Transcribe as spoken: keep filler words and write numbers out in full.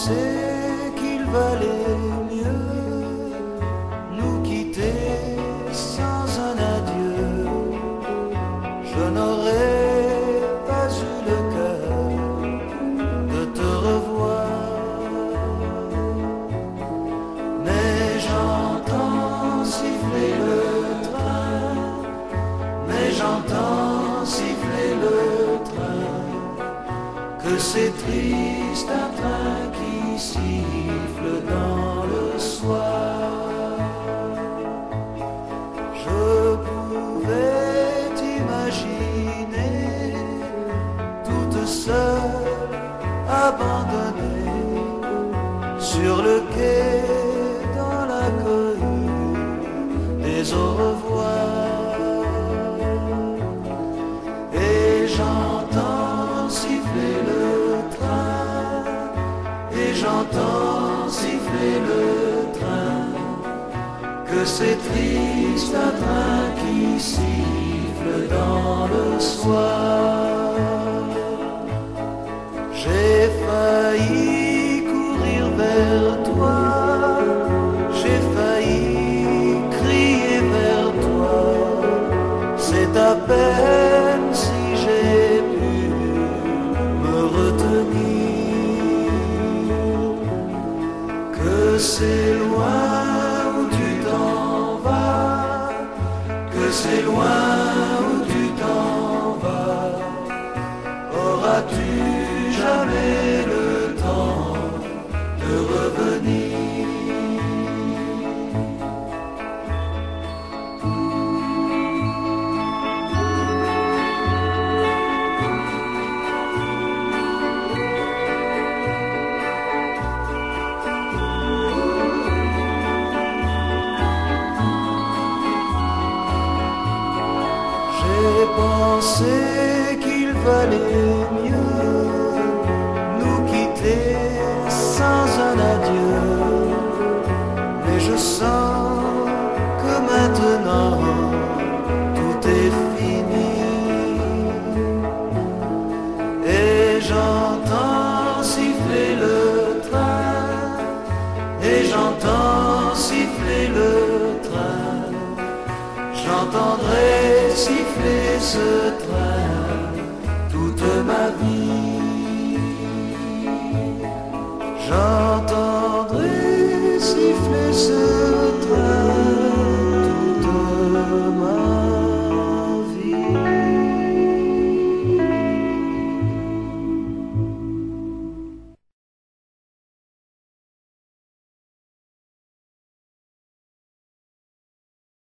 pensé qu'il valait mieux nous quitter sans un adieu. Je n'aurais pas eu le cœur de te revoir, mais j'entends siffler le train, mais j'entends siffler le train, que c'est triste un train qui siffle dans le soir. Je pouvais t'imaginer toute seule, abandonnée sur le quai dans la cohue des au revoir. Et j'entends siffler le train, et j'entends siffler le train, que c'est triste un train qui siffle dans le soir. J'ai failli courir vers toi, j'ai failli crier vers toi, c'est à peine si j'ai pu me retenir, que c'est loin où tu t'en vas, que c'est loin où tu t'en vas. Auras-tu jamais le temps de revenir? J'ai pensé qu'il valait mieux nous quitter sans un adieu, mais je sens que maintenant tout est fini, et j'entends siffler le train, et j'entends siffler le train, j'entendrai siffler ce train toute ma vie. J'entendrai siffler ce